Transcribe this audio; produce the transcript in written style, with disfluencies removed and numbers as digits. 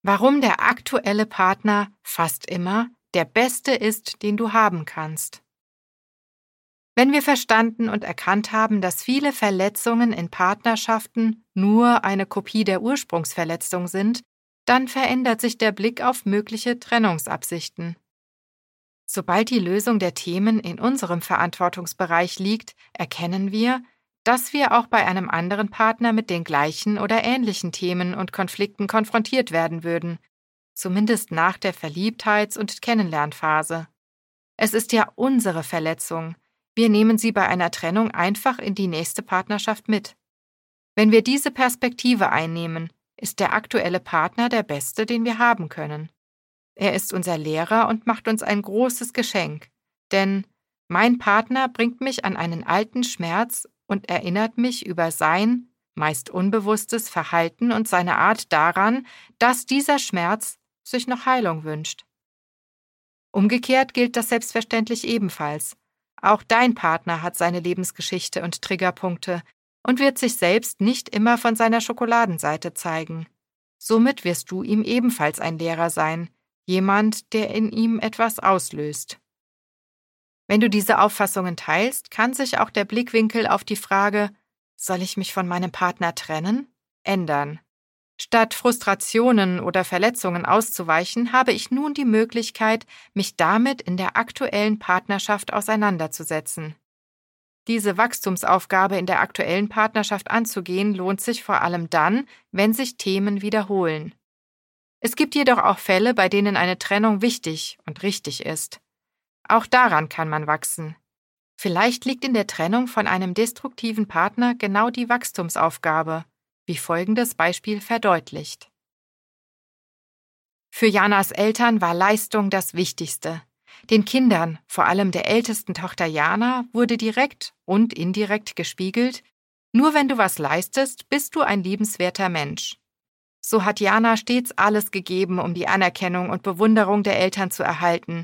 Warum der aktuelle Partner fast immer der beste ist, den du haben kannst. Wenn wir verstanden und erkannt haben, dass viele Verletzungen in Partnerschaften nur eine Kopie der Ursprungsverletzung sind, dann verändert sich der Blick auf mögliche Trennungsabsichten. Sobald die Lösung der Themen in unserem Verantwortungsbereich liegt, erkennen wir, dass wir auch bei einem anderen Partner mit den gleichen oder ähnlichen Themen und Konflikten konfrontiert werden würden, zumindest nach der Verliebtheits- und Kennenlernphase. Es ist ja unsere Verletzung. Wir nehmen sie bei einer Trennung einfach in die nächste Partnerschaft mit. Wenn wir diese Perspektive einnehmen, ist der aktuelle Partner der beste, den wir haben können. Er ist unser Lehrer und macht uns ein großes Geschenk, denn mein Partner bringt mich an einen alten Schmerz und erinnert mich über sein, meist unbewusstes Verhalten und seine Art daran, dass dieser Schmerz sich noch Heilung wünscht. Umgekehrt gilt das selbstverständlich ebenfalls. Auch dein Partner hat seine Lebensgeschichte und Triggerpunkte und wird sich selbst nicht immer von seiner Schokoladenseite zeigen. Somit wirst du ihm ebenfalls ein Lehrer sein, jemand, der in ihm etwas auslöst. Wenn du diese Auffassungen teilst, kann sich auch der Blickwinkel auf die Frage, soll ich mich von meinem Partner trennen, ändern. Statt Frustrationen oder Verletzungen auszuweichen, habe ich nun die Möglichkeit, mich damit in der aktuellen Partnerschaft auseinanderzusetzen. Diese Wachstumsaufgabe in der aktuellen Partnerschaft anzugehen, lohnt sich vor allem dann, wenn sich Themen wiederholen. Es gibt jedoch auch Fälle, bei denen eine Trennung wichtig und richtig ist. Auch daran kann man wachsen. Vielleicht liegt in der Trennung von einem destruktiven Partner genau die Wachstumsaufgabe, wie folgendes Beispiel verdeutlicht. Für Janas Eltern war Leistung das Wichtigste. Den Kindern, vor allem der ältesten Tochter Jana, wurde direkt und indirekt gespiegelt, nur wenn du was leistest, bist du ein liebenswerter Mensch. So hat Jana stets alles gegeben, um die Anerkennung und Bewunderung der Eltern zu erhalten,